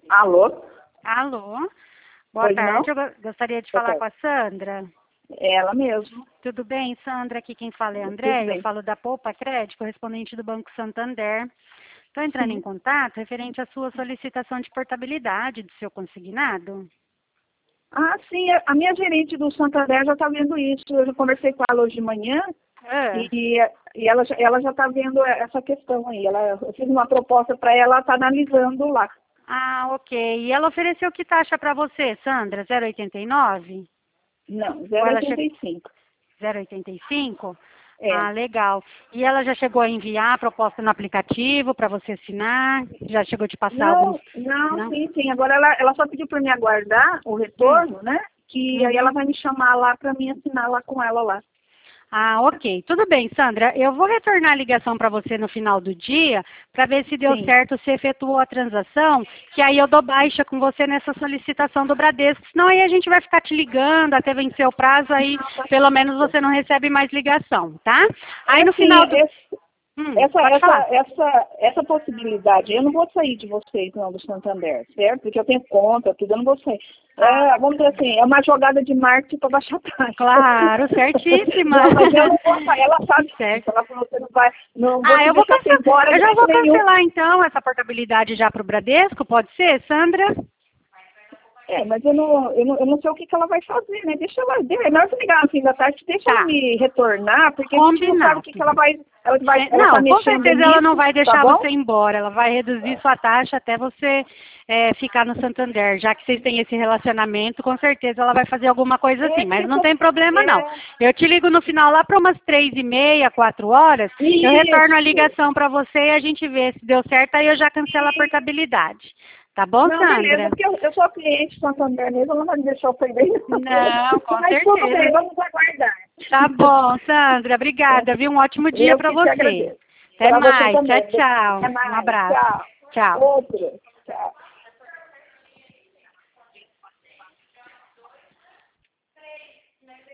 Alô? Alô? Boa Pois tarde, não? eu gostaria de Boa falar com tarde. a Sandra. Ela mesmo. Tudo bem, Sandra? Aqui quem fala é a Tudo André, eu bem. falo da Poupa Crédito, correspondente do Banco Santander. Estou entrando em Sim. contato referente à sua solicitação de portabilidade do seu consignado. Ah, sim, a minha gerente do Santander já está vendo isso. Eu já conversei com ela hoje de manhã Ah, e ela já está vendo essa questão aí. Eu fiz uma proposta para ela, está analisando lá. ok. E ela ofereceu que taxa para você, Sandra? 0,89? Não, Ou ela chegou 0,85. 0,85? É. Ah, legal. E ela já chegou a enviar a proposta no aplicativo para você assinar? Já chegou a te passar alguns... Não, Não? sim. Agora ela só pediu para me aguardar o Hum. retorno, né? Que aí ela Uhum. vai me chamar lá para mim assinar lá com ela lá. Ah, ok. Tudo bem, Sandra. Eu vou retornar a ligação para você no final do dia para ver se deu Sim. certo, se efetuou a transação, que aí eu dou baixa com você nessa solicitação do Bradesco. Senão aí a gente vai ficar te ligando até vencer o prazo, aí Não, tá pelo menos certo. você não recebe mais ligação, tá? É Aí no assim, final do... essa, pode essa, falar. essa, essa possibilidade, eu não vou sair de vocês, não, do Santander, certo? Porque eu tenho conta, tudo, eu não vou sair. Ah, Vamos dizer assim, é uma jogada de marketing para baixar a taxa. claro, certíssima. Não, mas eu não vou sair, ela sabe disso. Certo. Ela falou, você não vai, não vou te Eu vou deixar você ir cancelar. embora Eu de já jeito vou nenhum. cancelar então essa portabilidade já para o Bradesco, pode ser, Sandra? Mas eu não sei o que ela vai fazer, né? Deixa ela, melhor você ligar no fim da tarde, deixa ela Tá. me retornar, porque a gente não sabe o Combinado. que ela vai, ela tá Não, com mexendo certeza ela não nisso, vai tá deixar bom? você ir embora. Ela vai reduzir sua taxa até você ficar no Santander. Já que vocês têm esse relacionamento, com certeza ela vai fazer alguma coisa assim. Porque Mas eu não tô, tem problema, não. é, Eu te ligo no final lá para umas 3h30, 4 horas. Eu retorno a isso. ligação para você e a gente vê se deu certo. Aí eu já cancelo a portabilidade. Tá bom, Não, beleza, Sandra? porque eu sou cliente Santander mesmo, ela não vai me deixar eu perder. Não, com Mas tudo bem, certeza. vamos aguardar. Tá bom, Sandra. Obrigada, viu? Um ótimo dia Eu para que te você. agradeço. Até Para você mais. Tchau, também. tchau. Até Um mais. abraço. Tchau. Tchau. Outro. Tchau.